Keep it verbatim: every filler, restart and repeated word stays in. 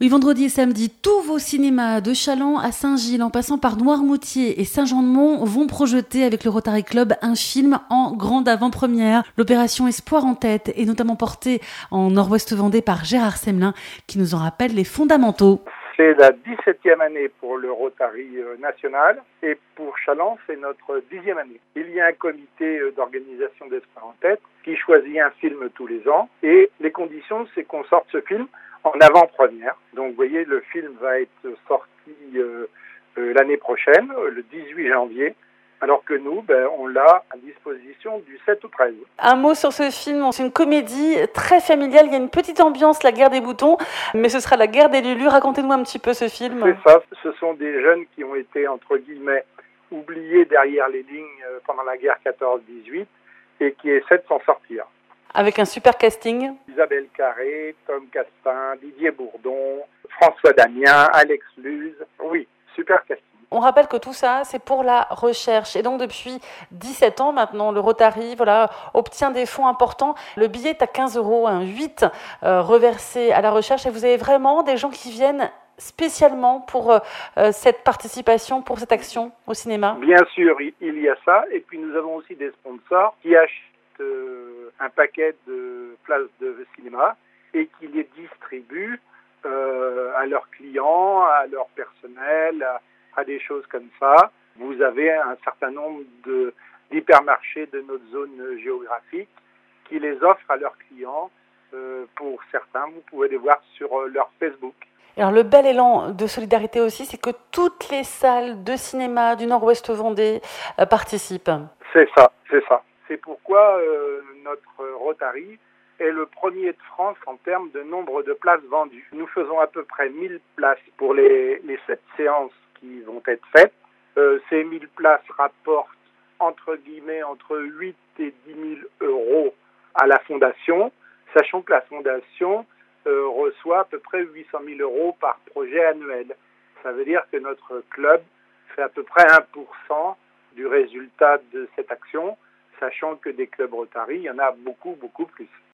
Oui, vendredi et samedi, tous vos cinémas de Challans à Saint-Gilles, en passant par Noirmoutier et Saint-Jean-de-Mont, vont projeter avec le Rotary Club un film en grande avant-première. L'opération Espoir en tête est notamment portée en Nord-Ouest Vendée par Gérard Semelin, qui nous en rappelle les fondamentaux. C'est la dix-septième année pour le Rotary national et pour Challans, c'est notre dixième année. Il y a un comité d'organisation d'Espoir en tête qui choisit un film tous les ans et les conditions, c'est qu'on sorte ce film en avant-première. Donc vous voyez, le film va être sorti euh, euh, l'année prochaine, le dix-huit janvier, alors que nous, ben, on l'a à disposition du sept au treize. Un mot sur ce film, c'est une comédie très familiale, il y a une petite ambiance, la guerre des boutons, mais ce sera la guerre des Lulus. Racontez-nous un petit peu ce film. C'est ça, ce sont des jeunes qui ont été, entre guillemets, oubliés derrière les lignes pendant la guerre quatorze dix-huit et qui essaient de s'en sortir. Avec un super casting. Isabelle Carré, Tom Castin, Didier Bourdon, François Damien, Alex Luz. Oui, super casting. On rappelle que tout ça, c'est pour la recherche. Et donc, depuis dix-sept ans maintenant, le Rotary voilà, obtient des fonds importants. Le billet est à quinze euros, hein, huit euh, reversés à la recherche. Et vous avez vraiment des gens qui viennent spécialement pour euh, cette participation, pour cette action au cinéma? Bien sûr, il y a ça. Et puis, nous avons aussi des sponsors qui achètent euh, un paquet de places de cinéma et qui les distribuent euh, à leurs clients, à leur personnel, à à des choses comme ça. Vous avez un certain nombre de, d'hypermarchés de notre zone géographique qui les offrent à leurs clients. Euh, pour certains, vous pouvez les voir sur euh, leur Facebook. Alors le bel élan de solidarité aussi, c'est que toutes les salles de cinéma du Nord-Ouest Vendée euh, participent. C'est ça, c'est ça. C'est pourquoi euh, notre Rotary est le premier de France en termes de nombre de places vendues. Nous faisons à peu près mille places pour les, les sept séances qui vont être faites. Euh, ces mille places rapportent entre guillemets entre huit et dix mille euros à la fondation, sachant que la fondation euh, reçoit à peu près huit cent mille euros par projet annuel. Ça veut dire que notre club fait à peu près un pour cent du résultat de cette action, sachant que des clubs Rotary, il y en a beaucoup, beaucoup plus.